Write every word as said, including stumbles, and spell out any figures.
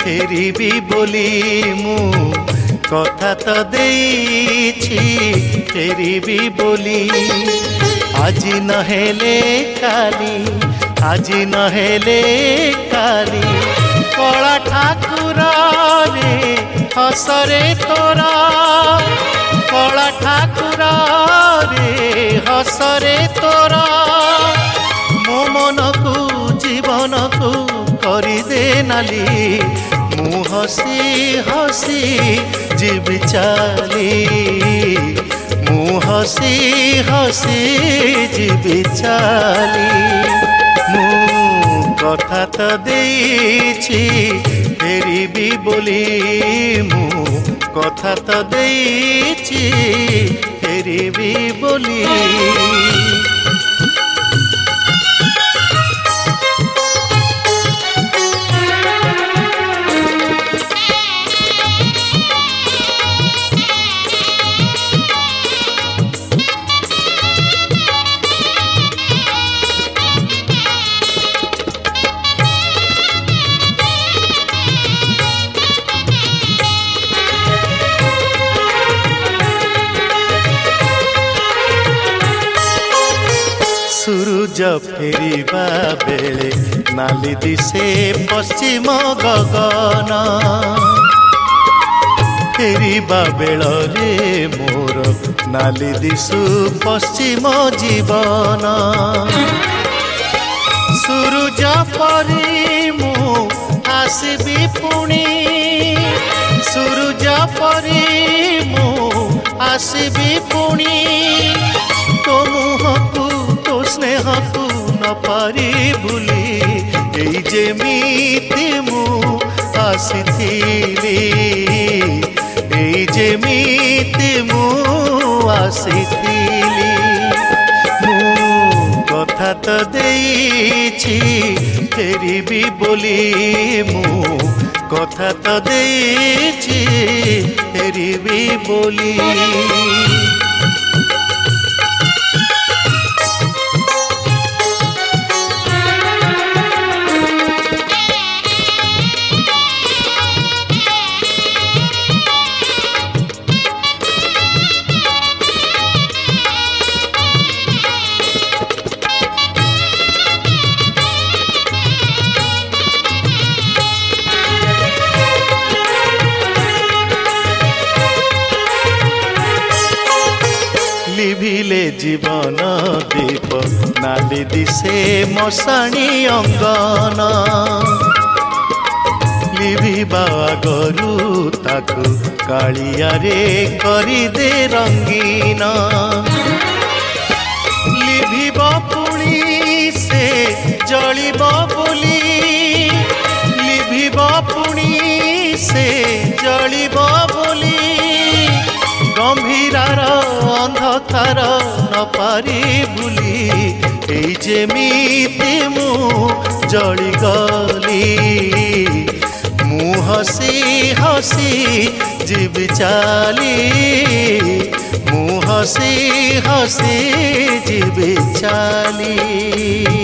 फेरिबी बोली मु कथा तो देइछि फेरिबी बोली आज नहेले काली आज नहेले काली कला ठाकुर रे हसरे तोरा कला ठाकुर रे हसरे तोरा मो मन को जीवन को करदे नाली मु हसी हसी जीव चाली मु हसी हसी जीव चाली मु कथा तो देइछि फेरिबी बोली मु कथा तो देइछि फेरिबी बोली। सूरज फेरिबा बेले नाली दिसे पश्चिम गगन फेरिबा बेलरे मोर नाली दिसु पश्चिम जीवन सूरज परी मु आसबी पुणी सूरज परी मु आसबी पुणी तो मुहकु तो स्नेह को न पारी भूली एई जेमिति मु आसिथिली एई जेमिति मु आसिथिली मु कथा तो देइछि फेरिबी बोली मु कथा तो देइछि फेरिबी बोली। लिभिले जीवन दीप नाली दिसे मशाणी अंगन लिभिबा गरु ताकु कालिया रे करिदे रंगीन लिभिब पुणी से जलिब बोली लिभिब पुणी से जलिब बोली गंभीरार अंधकार न पारी भूली एई जेमिति मु जली गली मु हसी हसी जीव चाली मु हसी हसी जीव चाली।